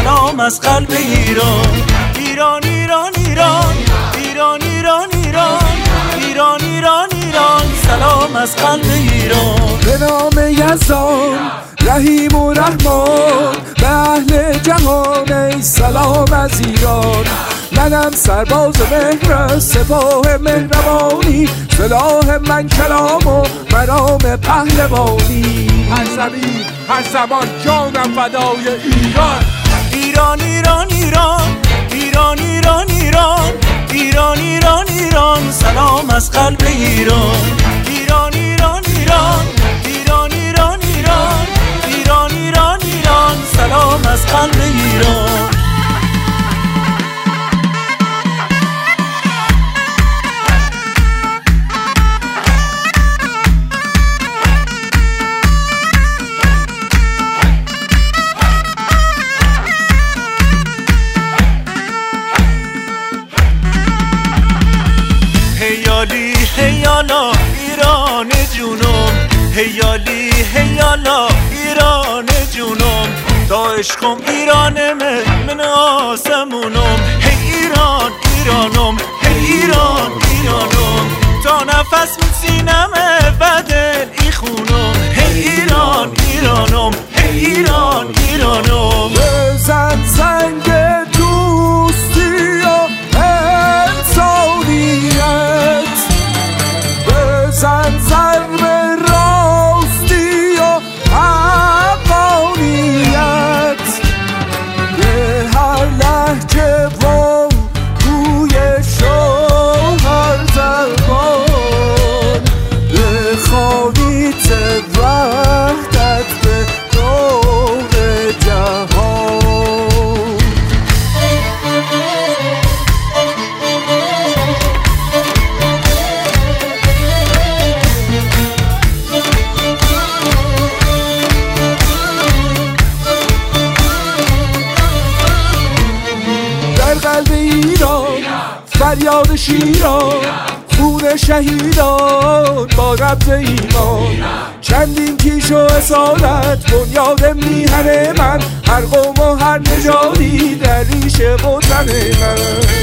سلام از قلب ایران. ایران ایران ایران ایران ایران ایران ایران ایران ایران سلام از قلب ایران. به نام یزدان رحیم و رحمان، به اهل جهان ای سلام از ایران. منم سرباز مهر سپاه مهربانی، سلاح من کلام و مرام پهلوانی. هر زمین هر زمان جانم فدای ایران. ایران ایران ایران ایران ایران ایران ایران ایران ایران سلام از قلب ایران. ایران ایران ایران ایران ایران ایران ایران ایران ایران سلام از قلب ایران. هیالی هیالا ایران جونم، هیالی هیالا ایران جونم، تا عشقم ایرانمه من آسمونم. هی ایران ایرانم هی ایران ایرانم، تا نفس من سینمه بدل ای خونم. هی ایران ایرانم هی ایران ایرانم. بزن زنگ دوستی و انسانیت، بزن ضرب راستی و حقانیت. به هر لهجه و توی شوهر زبان، بخوانید وحدت به نور جهان. در قلب ایران فریاد شیران، خون شهیدان با رمز ایمان. چندین کیش و اصالت بنیاد میهن من، هر قوم و هر نژادی در ریشه وطن من.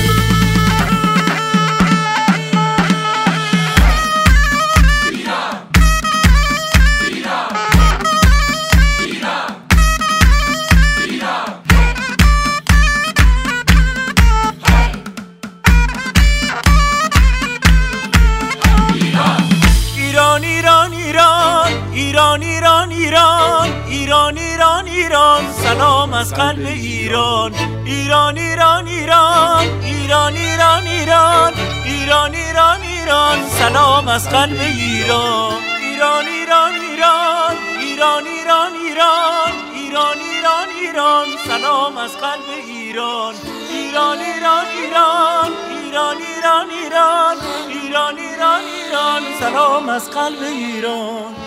ایران ایران ایران ایران ایران ایران ایران ایران ایران سلام از قلب ایران. ایران ایران ایران ایران ایران ایران ایران ایران ایران سلام از قلب ایران. ایران ایران ایران ایران ایران ایران ایران ایران ایران سلام از قلب ایران. ایران ایران ایران ایران ایران ایران ایران ایران ایران سلام از قلب ایران.